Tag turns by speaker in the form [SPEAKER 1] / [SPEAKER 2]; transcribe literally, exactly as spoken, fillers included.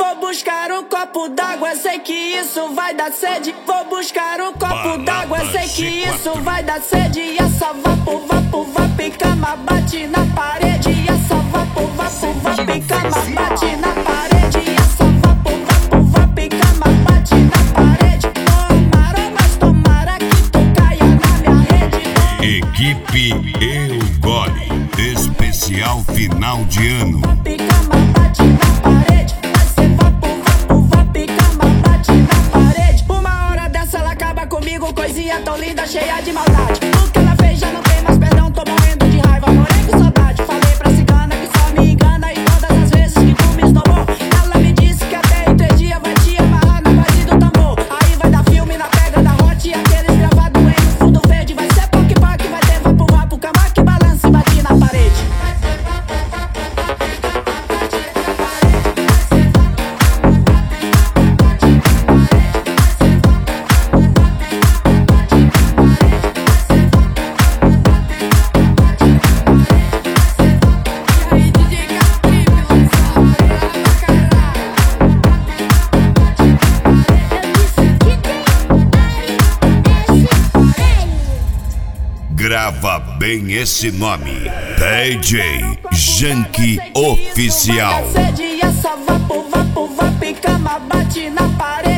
[SPEAKER 1] Vou buscar um copo d'água, sei que isso vai dar sede. Vou buscar um copo d'água, sei que isso vai dar sede. E essa vapo, vapo, vapicama bate na parede. E essa vapo, vapo, vapicama bate na parede. E essa vapo, vapo, vapicama bate na parede. Tomara, mas tomara que tu caia na minha rede.
[SPEAKER 2] Equipe Eu Gole, especial final de ano.
[SPEAKER 1] Vapicama bate na parede. Vai ser vapo, vapo, vapicama bate na parede. Uma hora dessa ela acaba comigo, coisinha tão linda, cheia de maldade. O que ela fez já não tem mais perdão, tô morrendo de raiva, morei com saudade. Falei pra cigana que só me engana, e todas as vezes que tu me esnobou, ela me disse que até em três dias vai te amarrar na base do tambor. Aí vai dar filme na pega da hot, e aqueles gravados em um fundo verde. Vai ser poc poc, vai ter vapo vapo, cama que balança e bate na parede.
[SPEAKER 2] Grava bem esse nome, D J Janky Oficial.
[SPEAKER 1] E essa vapo, vapo, vapicama bate na parede.